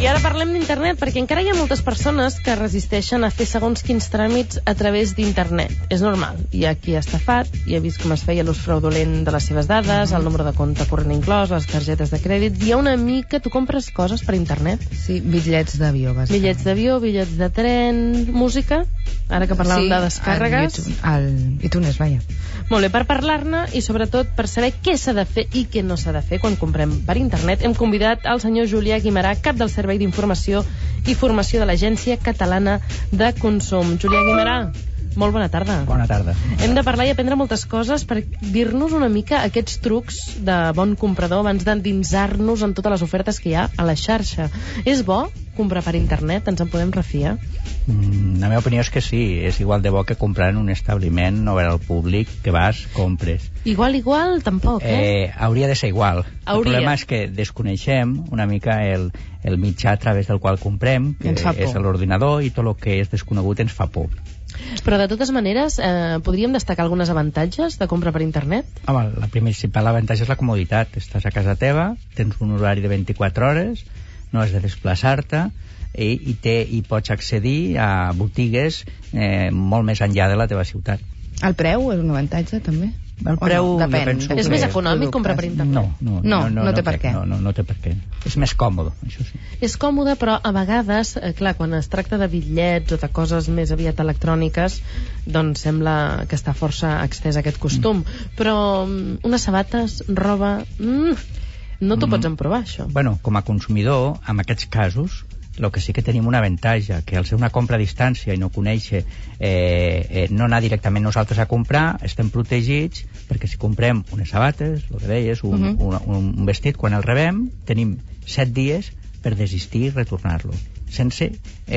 I ara parlem d'internet, perquè encara hi ha moltes persones que resisteixen a fer segons quins tràmits a través d'internet. És normal. Hi ha qui ha estafat, i ha vist com es feia l'ús fraudulent de les seves dades, el número de compte corrent inclòs, les targetes de crèdit. Hi ha una mica... Tu compres coses per internet? Sí, bitllets d'avió, bàsicament. Bitllets d'avió, bitllets de tren, música, ara que parlàvem de descàrregues. El iTunes, vaja. Molt bé, per parlar-ne i sobretot per saber què s'ha de fer i què no s'ha de fer quan comprem per internet, hem convidat el senyor Julià Guimerà, cap del Servei d'Informació i Formació de l'Agència Catalana de Consum. Julià Guimerà, molt bona tarda. Bona tarda. Hem de parlar i aprendre moltes coses per dir-nos una mica aquests trucs de bon comprador abans d'endinsar-nos en totes les ofertes que hi ha a la xarxa. És bo comprar per internet? Ens en podem refiar? La meva opinió és que sí. És igual de bo que comprar en un establiment obert al públic, que vas, compres. Igual, tampoc, hauria de ser igual. Hauria. El problema és que desconeixem una mica el mitjà a través del qual comprem, que és l'ordinador, i tot el que és desconegut ens fa por. Però de totes maneres, podríem destacar algunes avantatges de compra per internet? Home, la principal avantatge és la comoditat. Estàs a casa teva, tens un horari de 24 hores, no has de desplaçar-te, i pots accedir a botigues molt més enllà de la teva ciutat. El preu és un avantatge, també? El preu, no? Depèn. És més econòmic comprar per internet? No té per què. No té per què. És més còmode, això sí. És còmode, però a vegades, clar, quan es tracta de bitllets o de coses més aviat electròniques, doncs sembla que està força extès aquest costum. Però unes sabates, roba... no t'ho pots emprovar, això. Bueno, com a consumidor, en aquests casos, el que sí que tenim un avantatge, que al ser una compra a distància i no conèixer, no anar directament nosaltres a comprar, estem protegits, perquè si comprem unes sabates, el que deies, un vestit, quan el rebem, tenim 7 dies per desistir i retornar-lo, sense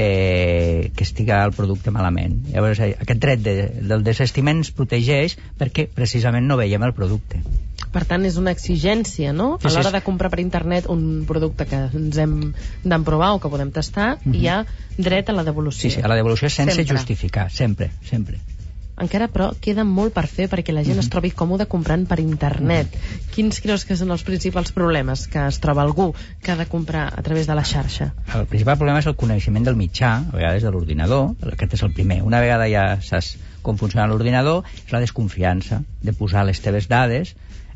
que estiga el producte malament. Llavors, aquest dret del desestiment ens protegeix perquè precisament no veiem el producte. Per tant, és una exigència, no? A l'hora de comprar per internet un producte que ens hem d'emprovar o que podem tastar, hi ha dret a la devolució. Sí, a la devolució sense justificar, sempre. Encara, però, queda molt per fer perquè la gent es trobi còmode comprant per internet. Quins creus que són els principals problemes que es troba algú que ha de comprar a través de la xarxa? El principal problema és el coneixement del mitjà, a vegades de l'ordinador. Aquest és el primer. Una vegada ja saps com funciona l'ordinador, és la desconfiança de posar les teves dades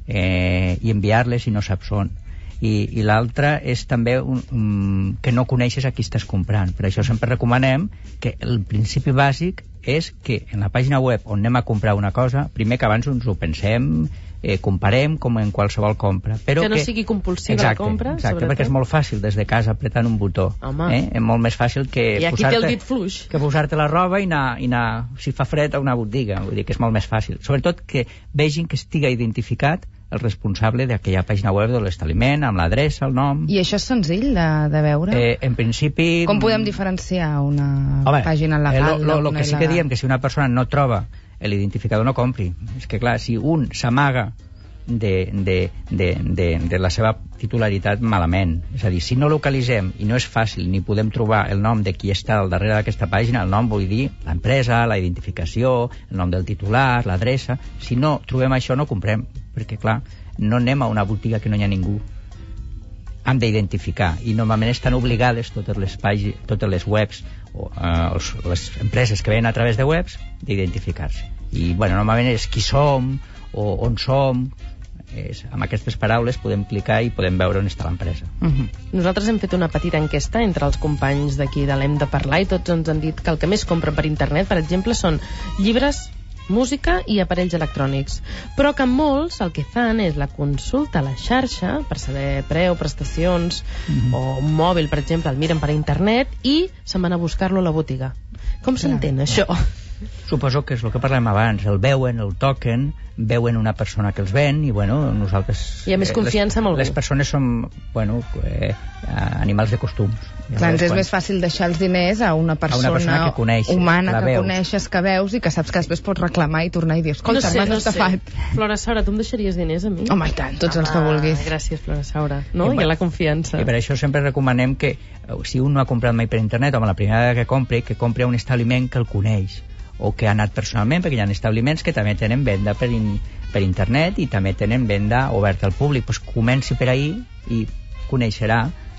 i enviar-les i no saps on. I l'altre és també que no coneixes a qui estàs comprant. Per això sempre recomanem que el principi bàsic és que en la pàgina web on anem a comprar una cosa, primer que abans ens ho pensem, comparem com en qualsevol compra. Però que no sigui compulsiva la compra, exacte, perquè és molt fàcil des de casa apretant un botó. És molt més fàcil que posar-te la roba i anar, si fa fred, a una botiga. Vull dir que és molt més fàcil. Sobretot que vegin que estiga identificat el responsable d'aquella pàgina web de l'establiment, amb l'adreça, el nom... I això és senzill de veure? En principi... Com podem diferenciar una pàgina legal? El que sí que diem, que si una persona no troba l'identificador, no compri. És que, clar, si un s'amaga de la seva titularitat, malament. És a dir, si no localitzem i no és fàcil ni podem trobar el nom de qui està al darrere d'aquesta pàgina, el nom vull dir l'empresa, la identificació, el nom del titular, l'adreça... Si no trobem això, no comprem, perquè, clar, no anem a una botiga que no hi ha ningú. Hem d'identificar, i normalment estan obligades totes les webs o les empreses que venen a través de webs d'identificar-se. I, bueno, normalment és qui som o on som. Amb aquestes paraules podem clicar i podem veure on està l'empresa. Nosaltres hem fet una petita enquesta entre els companys d'aquí de l'Hem de Parlar i tots ens han dit que el que més compren per internet, per exemple, són llibres, música i aparells electrònics, però que molts el que fan és la consulta a la xarxa per saber preu, prestacions o un mòbil, per exemple, el miren per internet i se'n van a buscar-lo a la botiga. Com s'entén això? Suposo que és el que parlem abans, el veuen, el toquen, veuen una persona que els ven i, bueno, nosaltres... Hi ha més confiança amb algú. Les persones som, bueno, animals de costums. Clar, és més fàcil deixar els diners a una persona que coneix, humana que coneixes, que veus i que saps que després pots reclamar i tornar i dir, escolta, m'has estafat. Flora Saura, tu em deixaries diners a mi? Home, i tant, tots els que vulguis. Gràcies, Flora Saura. No? Hi ha la confiança. I per això sempre recomanem que, si un no ha comprat mai per internet, home, la primera vegada que compri a un establiment que el coneix, o que ha anat personalment, perquè hi ha establiments que també tenen venda per internet i també tenen venda oberta al públic. Pues comenci per ahí i coneixerà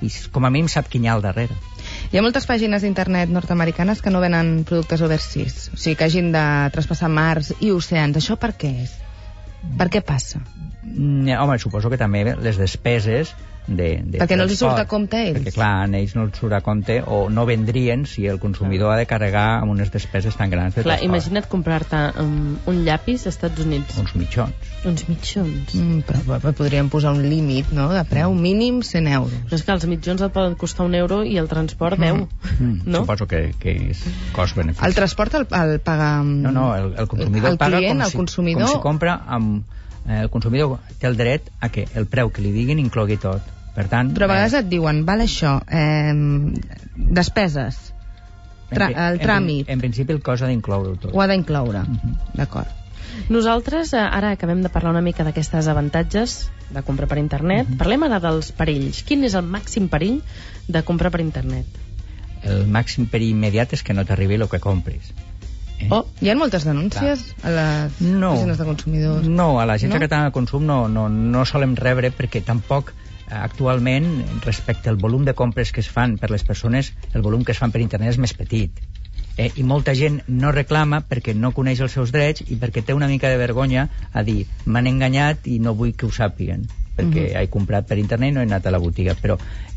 i com a mínim sap quin hi ha al darrere. Hi ha moltes pàgines d'internet nord-americanes que no venen productes overseas, o sigui, que hagin de traspassar mars i oceans. Això per què és? Per què passa? Home, suposo que també les despeses perquè no els surt a compte a ells. Perquè, clar, a ells no els surt a compte o no vendrien si el consumidor ha de carregar amb unes despeses tan grans de transport. Imagina't comprar-te un llapis als Estats Units. Uns mitjons. Uns mitjons. Però podríem posar un límit, no?, de preu mínim 100 euros. Però és que els mitjons et poden costar €1 i el transport 10. No? Suposo que és cost-benefici. El transport el paga... No, el consumidor paga client, com si compra amb... El consumidor té el dret a que el preu que li diguin inclogui tot. Per tant... Però a vegades et diuen, val això, despeses, el tràmit... En principi el cost ha d'incloure tot. Ho ha d'incloure, d'acord. Nosaltres ara acabem de parlar una mica d'aquestes avantatges de comprar per internet. Parlem ara dels perills. Quin és el màxim perill de comprar per internet? El màxim perill immediat és que no t'arribi el que compris. Hi ha moltes denúncies a les oficines de consumidors? No, a l'Agència Catalana de Consum no solem rebre, perquè tampoc actualment, respecte al volum de compres que es fan per les persones, el volum que es fan per internet és més petit. I molta gent no reclama perquè no coneix els seus drets i perquè té una mica de vergonya a dir, m'han enganyat i no vull que ho sàpiguen, perquè he comprat per internet i no he anat a la botiga. Però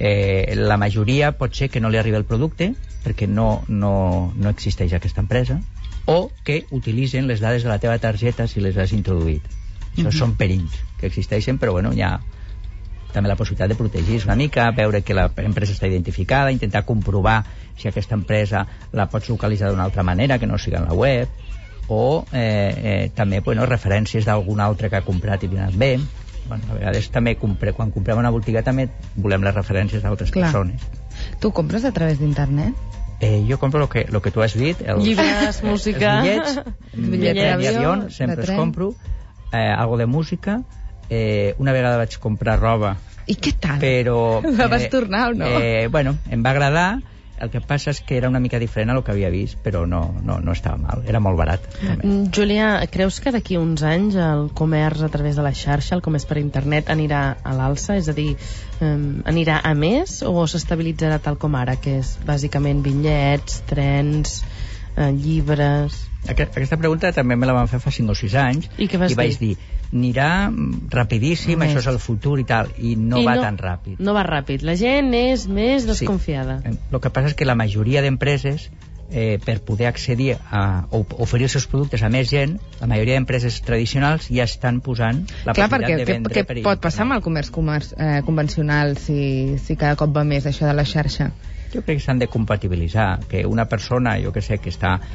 la majoria pot ser que no li arribi el producte perquè no existeix aquesta empresa, o que utilitzen les dades de la teva targeta si les has introduït. Això són perills que existeixen, però bueno, hi ha també la possibilitat de protegir-se una mica, veure que l'empresa està identificada, intentar comprovar si aquesta empresa la pots localitzar d'una altra manera, que no siga en la web, o també referències d'algun altre que ha comprat i li ha anat bé. A vegades també quan comprem una botiga també volem les referències d'altres persones. Tu compres a través d'internet? Jo compro lo que tu has dit, llibres, música, els bitllets d'avió, sempre els compro, algo de música. Una vegada vaig comprar roba. I què tal? Però la vas tornar o no? Bueno, em va agradar. El que passa és que era una mica diferent a el que havia vist, però no estava mal, era molt barat. Julià, creus que d'aquí uns anys el comerç a través de la xarxa, el comerç per internet, anirà a l'alça? És a dir, anirà a més o s'estabilitzarà tal com ara, que és bàsicament bitllets, trens, llibres... Aquesta pregunta també me la van fer fa 5 o 6 anys i vaig dir, anirà rapidíssim, això és el futur i tal, i no va tan ràpid. No va ràpid, la gent és més desconfiada. El que passa és que la majoria d'empreses, per poder accedir o oferir els seus productes a més gent, la majoria d'empreses tradicionals ja estan posant la possibilitat de vendre per internet. Què pot passar amb el comerç convencional si cada cop va més això de la xarxa? Jo crec que s'han de compatibilitzar, que una persona, jo que sé,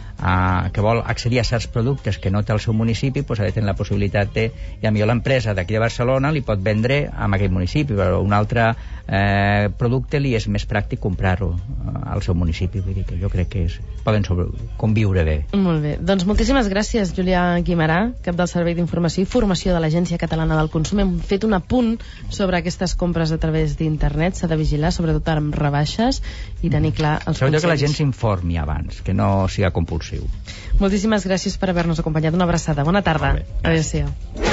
que vol accedir a certs productes que no té al seu municipi, doncs ha de tenir la possibilitat de... I a millor l'empresa d'aquí de Barcelona li pot vendre en aquell municipi, però un altre producte li és més pràctic comprar-ho al seu municipi. Vull dir que jo crec que poden conviure bé. Molt bé. Doncs moltíssimes gràcies, Julià Guimarà, cap del Servei d'Informació i Formació de l'Agència Catalana del Consum. Hem fet un apunt sobre aquestes compres a través d'internet. S'ha de vigilar, sobretot amb rebaixes, i tenir clar els consells. Sobretot que la gent s'informi abans, que no siga compulsiu. Moltíssimes gràcies per haver-nos acompanyat. Una abraçada. Bona tarda. Adéu-siau.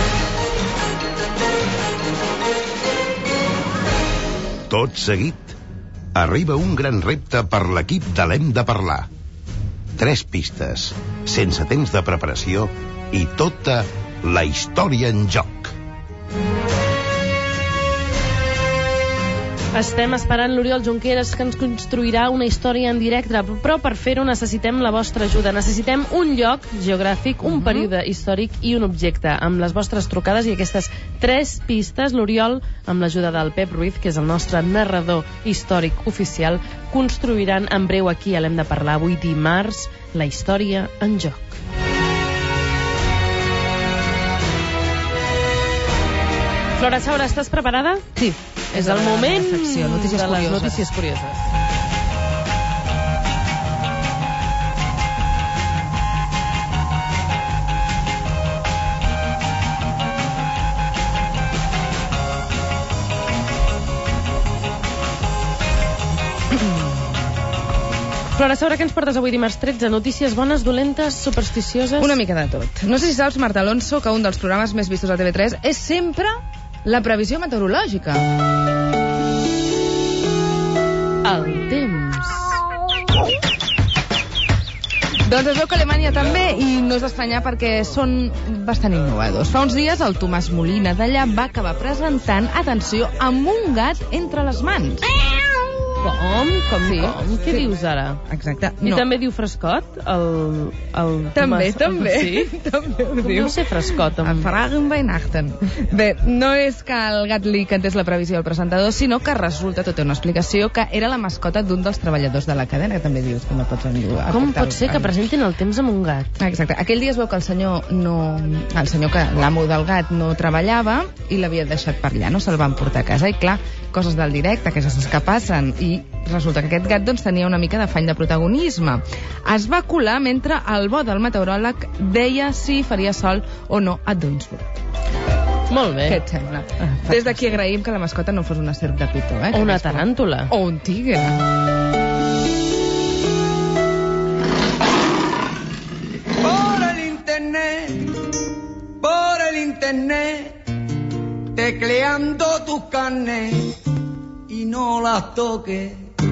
Tot seguit, arriba un gran repte per l'equip de l'Hem de Parlar. 3 pistes, sense temps de preparació i tota la història en joc. Estem esperant l'Oriol Junqueras, que ens construirà una història en directe, però per fer-ho necessitem la vostra ajuda. Necessitem un lloc geogràfic, un període històric i un objecte. Amb les vostres trucades i aquestes 3 pistes, l'Oriol, amb l'ajuda del Pep Ruiz, que és el nostre narrador històric oficial, construiran en breu aquí a l'Hem de Parlar, avui dimarts, la història en joc. Flora Saura, estàs preparada? Sí. És el moment de les notícies curioses. Flora Saura, què ens portes avui dimarts 13? Notícies bones, dolentes, supersticioses? Una mica de tot. No sé si saps, Marta Alonso, que un dels programes més vistos a TV3 és sempre la previsió meteorològica. El temps. Doncs es veu que Alemanya també, i no és d'estranyar perquè són bastant innovadors. Fa uns dies el Tomàs Molina d'allà va acabar presentant, atenció, amb un gat entre les mans. Com? Sí. Què dius ara? Exacte. I també diu frescot? També. Sí? També ho Com diu. deu ser frescot? A Fragen Weihnachten. Bé, no és que el gat li cantés la previsió al presentador, sinó que resulta, tot té una explicació, que era la mascota d'un dels treballadors de la cadena, que també dius que no pots venir a Com portar pot ser que presentin el temps amb un gat? Exacte. Aquell dia es veu que el senyor que l'amo del gat no treballava i l'havia deixat per allà, no se'l van portar a casa. I clar, coses del directe, que coses que passen, i resulta que aquest gat doncs, tenia una mica d'afany de protagonisme. Es va colar mentre el bo del meteoròleg deia si faria sol o no a Duisburg. Molt bé. Què et sembla? Des d'aquí agraïm que la mascota no fos una serp de pitó, O una taràntula. O un tigre. Por el internet, tecleando tus carnes y no las toques.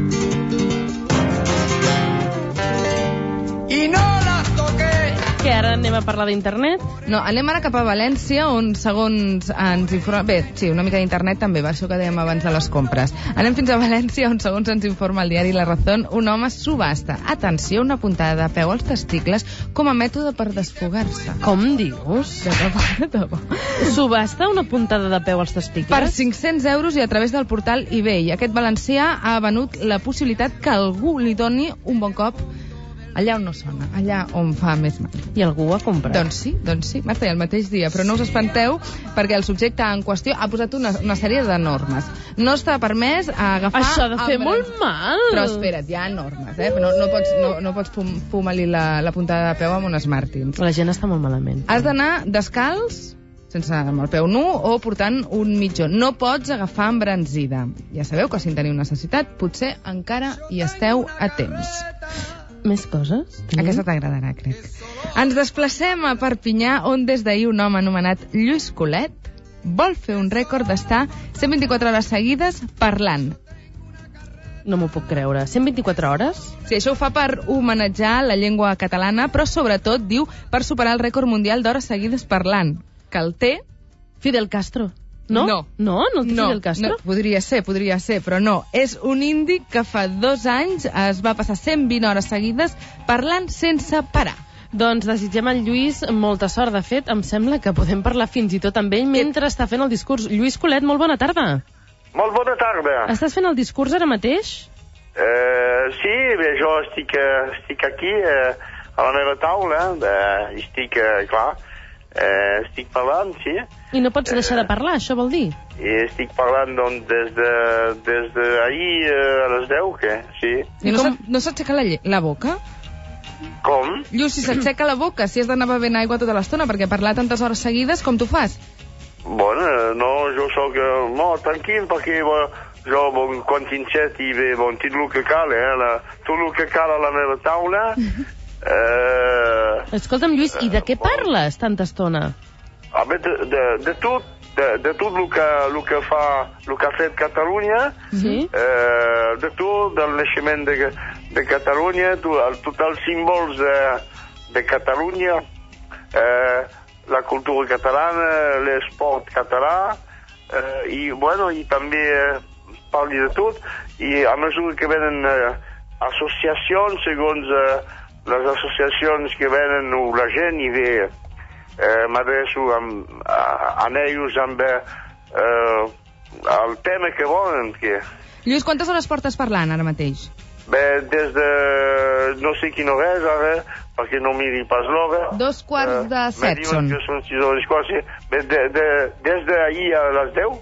Y no las toques. Que ara anem a parlar d'internet? No, anem ara cap a València, on segons ens informa... Bé, sí, una mica d'internet també, va, això que dèiem abans de les compres. Anem fins a València, on segons ens informa el diari La Razón, un home subhasta, atenció, una puntada de peu als testicles com a mètode per desfogar-se. Com dius? De debò. Subhasta una puntada de peu als testicles? Per 500 euros i a través del portal eBay. Aquest valencià ha venut la possibilitat que algú li doni un bon cop allà on no sona, allà on fa més mal. I algú ho ha comprat? Doncs sí, Marta, i el mateix dia. Però no us espanteu, perquè el subjecte en qüestió ha posat una sèrie de normes. No està permès agafar... Això ha de fer molt mal! Però espera't, hi ha normes, no pots fumar-li la puntada de peu amb un Smartins. La gent està molt malament. Has d'anar descalç, sense amb el peu nu, o portant un mitjó. No pots agafar embranzida. Ja sabeu que si en teniu necessitat, potser encara hi esteu a temps. Més coses? Aquesta t'agradarà, crec. Ens desplacem a Perpinyà, on des d'ahir un home anomenat Lluís Colet vol fer un rècord d'estar 124 hores seguides parlant. No m'ho puc creure. 124 hores? Sí, això ho fa per homenatjar la llengua catalana, però sobretot, diu, per superar el rècord mundial d'hores seguides parlant, que el té Fidel Castro. No? No el té Fidel Castro? No, podria ser, però no. És un indi que fa 2 anys es va passar 120 hores seguides parlant sense parar. Doncs desitgem al Lluís molta sort. De fet, em sembla que podem parlar fins i tot amb ell mentre està fent el discurs. Lluís Colet, molt bona tarda. Molt bona tarda. Estàs fent el discurs ara mateix? Sí, bé, jo estic aquí a la meva taula, estic parlant, sí. I no pots deixar de parlar, això vol dir? Estic parlant doncs, des d'ahir a les 10, que sí. I no s'aixeca la boca? Com? Lluís, si s'aixeca la boca, si has d'anar bevent aigua tota l'estona, perquè parlar tantes hores seguides, com t'ho fas? Bueno, no, jo soc molt tranquil, perquè jo, quan tinc set i bé, tinc el que cal, tot el que cal a la meva taula. Escolta'm, Lluís, i de què parles tanta estona? De tot el que ha fet Catalunya, sí? de tot, del naixement de Catalunya, tots els símbols de Catalunya, la cultura catalana, l'esport català, i també parli de tot, i a mesura que venen associacions, segons les associacions que venen, la gent hi ve, m'adreço a ells amb el tema que volen. Lluís, quantes hores portes parlant ara mateix? Bé, des de no sé quina hora és ara, perquè no miri pas l'hora. 6:45 són. Me diuen que són 6 hores quasi. Bé, des d'ahir a les 10,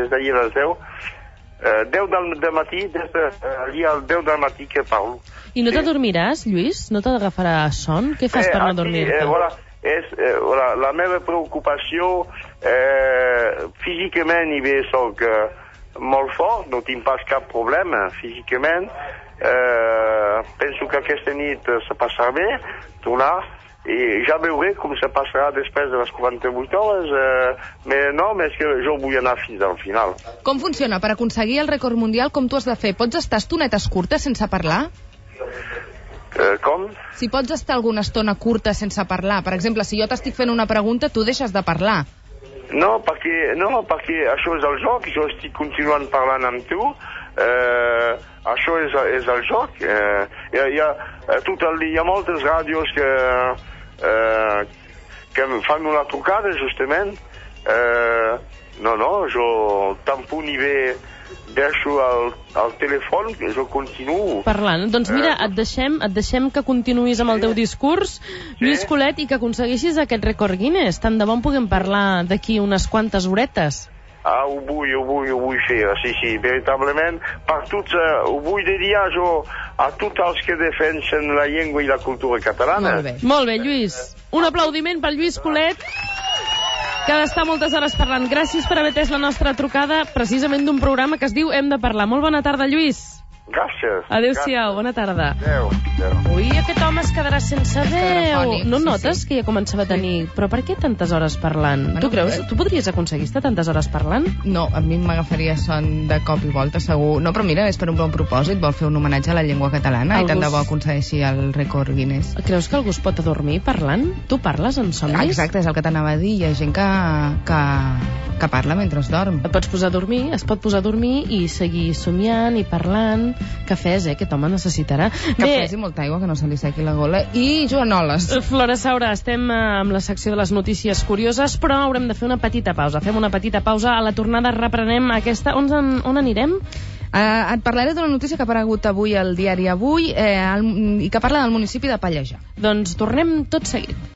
10 del matí, des d'ahir al 10 del matí que parlo. I no t'adormiràs, Lluís? No t'agafarà son? Què fas per no dormir-te? La meva preocupació, físicament hi ve soc molt fort, no tinc pas cap problema físicament. Penso que aquesta nit se passarà bé, tornar, i ja veuré com se passarà després de les 48 hores, és que jo vull anar fins al final. Com funciona? Per aconseguir el rècord mundial, com tu has de fer? Pots estar estonetes curtes sense parlar? Com? Si pots estar alguna estona curta sense parlar. Per exemple, si jo t'estic fent una pregunta, tu deixes de parlar. No, perquè això és el joc, jo estic continuant parlant amb tu, això és el joc. Hi ha moltes ràdios que fan una trucada, justament. Jo tampoc ni bé deixo el telèfon, jo continuo parlant. Doncs mira, et deixem que continuïs amb el teu discurs, Lluís Colet, i que aconsegueixis aquest rècord Guinness. Tant de bon puguem parlar d'aquí unes quantes horetes. Ho vull fer, sí, veritablement. Ho vull dedicar jo a tots els que defensen la llengua i la cultura catalana. Molt bé, Lluís. Un aplaudiment per Lluís Colet, que ha d'estar moltes hores parlant. Gràcies per haver atès la nostra trucada, precisament d'un programa que es diu Hem de parlar. Molt bona tarda, Lluís. Gràcies. Adéu-siau, bona tarda. Adéu. Ui, aquest home es quedarà sense veu. No notes sí. Que ja començava a tenir... Però per què tantes hores parlant? Bueno, tu creus? Tu podries aconseguir estar tantes hores parlant? No, a mi m'agafaria son de cop i volta, segur. No, però mira, és per un bon propòsit, vol fer un homenatge a la llengua catalana i tant de bo aconsegueixi el rècord Guinness. Creus que algú es pot adormir parlant? Tu parles en somnis? Exacte, és el que t'anava a dir. Hi ha gent que parla mentre es dorm. Et pots posar a dormir, es pot posar a dormir i seguir somiant i parlant. Cafès, aquest home necessitarà. Cafès i molta aigua, que no se li sequi la gola. I joanoles. Flora Saura, estem amb la secció de les notícies curioses, però haurem de fer una petita pausa. Fem una petita pausa, a la tornada reprenem aquesta... On anirem? Et parlaré d'una notícia que ha aparegut avui al diari Avui i que parla del municipi de Pallejà. Doncs tornem tot seguit.